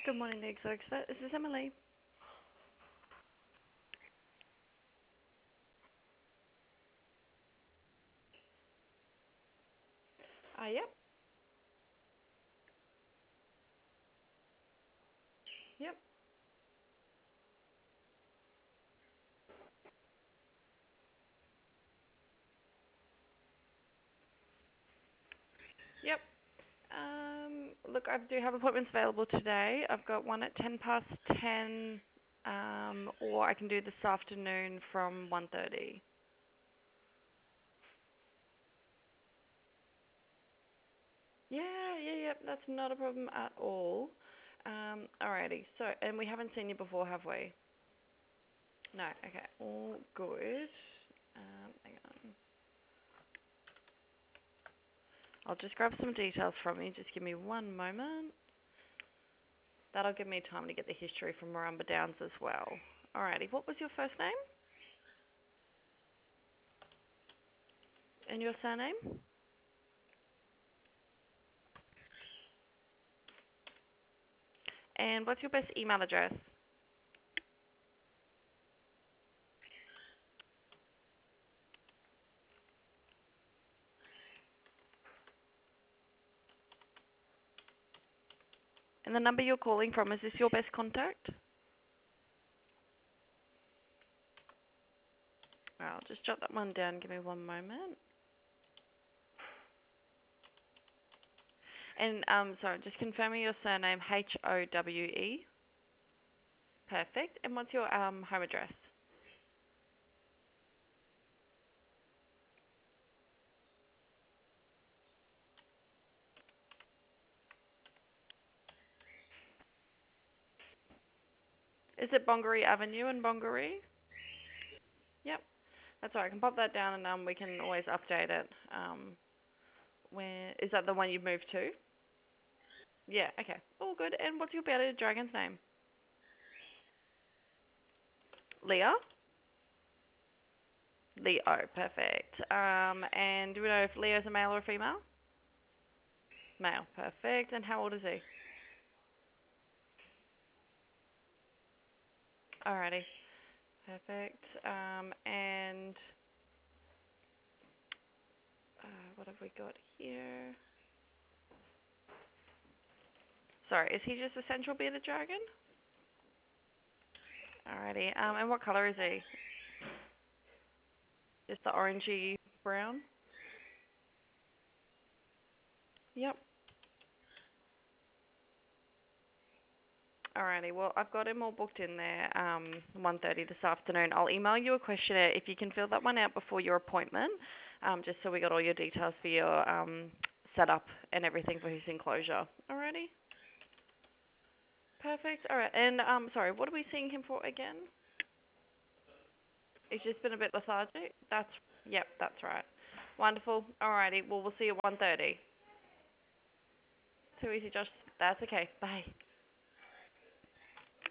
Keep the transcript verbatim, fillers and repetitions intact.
Good morning, the Exotic Vet. This is Emily. Ah, yep, yep, yep. Um, look, I do have appointments available today. I've got one at ten past ten, um, or I can do this afternoon from one thirty. Yeah, yeah, yep. That's not a problem at all. Um, alrighty. So, and we haven't seen you before, have we? No. Okay. All good. Um, hang on. I'll just grab some details from you. Just give me one moment. That'll give me time to get the history from Marumba Downs as well. Alrighty, what was your first name and your surname? And what's your best email address? And the number you're calling from, is this your best contact? I'll just jot that one down. Give me one moment. And um, sorry, just confirming your surname, H O W E. Perfect. And what's your um home address? Is it Bongaree Avenue in Bongaree? Yep. That's all right. I can pop that down and um we can always update it. Um, where is that the one you've moved to? Yeah. Okay. All good. And what's your bearded dragon's name? Leah. Leo, perfect. Um, and do we know if Leo's a male or a female? Male, perfect. And how old is he? Alrighty, perfect. Um, and uh, what have we got here? Sorry, is he just a central bearded dragon? Alrighty. Um, and what color is he? Just the orangey brown? Yep. Alrighty. Well, I've got him all booked in there. Um, one thirty this afternoon. I'll email you a questionnaire if you can fill that one out before your appointment. Um, just so we got all your details for your um setup and everything for his enclosure. Alrighty. Perfect. All right. And um, sorry, what are we seeing him for again? He's just been a bit lethargic. That's yep, that's right. Wonderful. Alrighty. Well, we'll see you at one thirty. Too easy, Josh. That's okay. Bye.